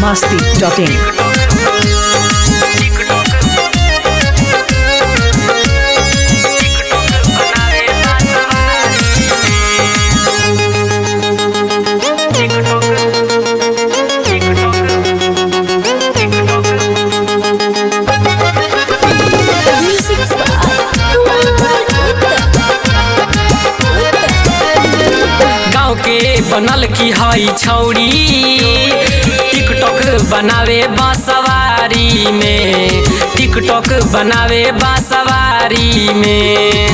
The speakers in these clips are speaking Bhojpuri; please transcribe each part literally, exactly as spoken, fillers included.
masti dot in. बनल की हई छौड़ी टिकटॉक बनावे बांसवारी में, टिकटॉक बनावे बांसवारी में,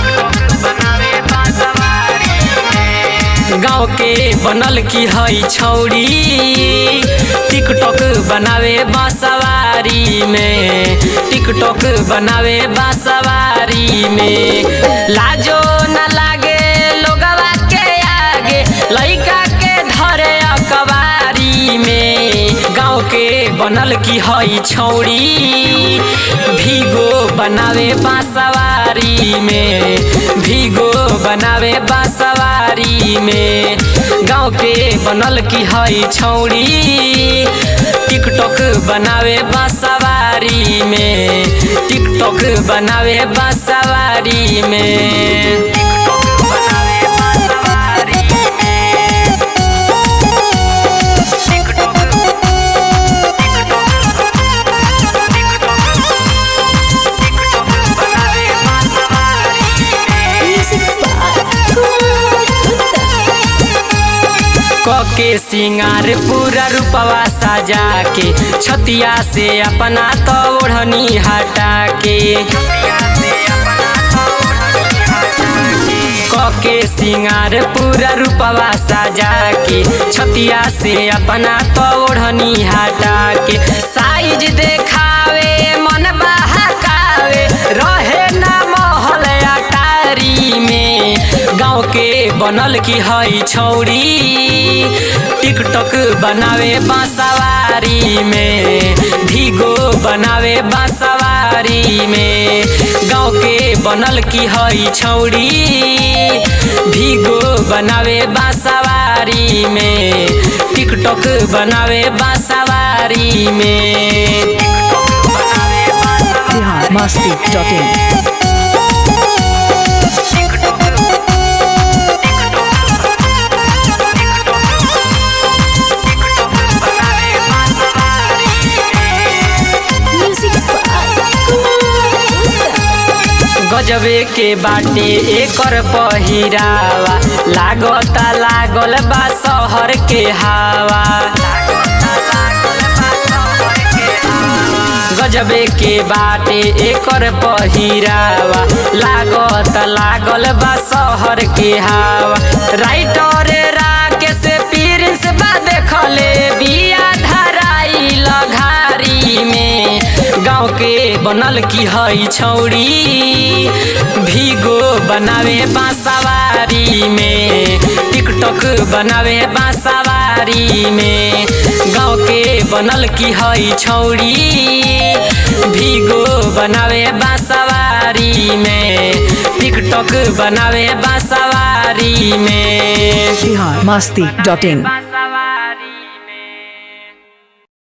गाँव के बनल की हई छौड़ी टिकटॉक बनावे बांसवारी में, टिकटॉक बनावे बांसवारी में। लाजो न लागे लोगवा के आगे, लइका के धरे अकबारी में। गाँव के बनल की हई छौड़ी भीगो बनावे बांसवारी में, भीगो बनावे बांसवारी में। गाँव के बनल की हई छौड़ी टिकटॉक बनावे बांसवारी में, टिकटॉक बनावे बांसवारी में। के सिंगार पूरा रूपवा सजा के, छतिया से अपना तो ओढ़नी हटा के, के सिंगार पूरा रूपवा सजा के, छतिया से अपना तो ओढ़नी हटा के। साइज देखावे मन बहकावे, रहे ना महल अटारी में। गाँव के बनल की हई छौड़ी टिकटॉक बनावे बांसवारी में, भीगो बनावे बांसवारी में। गाँव के बनल की हई छौड़ी भीगो बनावे बांसवारी में, टिकटॉक बनावे बांसवारी में। बिहार मस्ती dot in. गजबे के बाटे एकर पहिरावा, लागता लागल बा शहर के हवा। गजबे के बाटे एकर पहिरावा, लागता लागल बा शहर के हवा। राइटर राकेश प्रिंस बा देखले बिया धराई लघारी में। गाँव के बनल की हई छौड़ी भीगो बनावे बांसवारी में, टिकटॉक बनावे बांसवारी में। गाँव के बनल की हई छौड़ी भीगो बनावे बांसवारी में, टिकटॉक बनावे बांसवारी में। बिहार मस्ती dot in.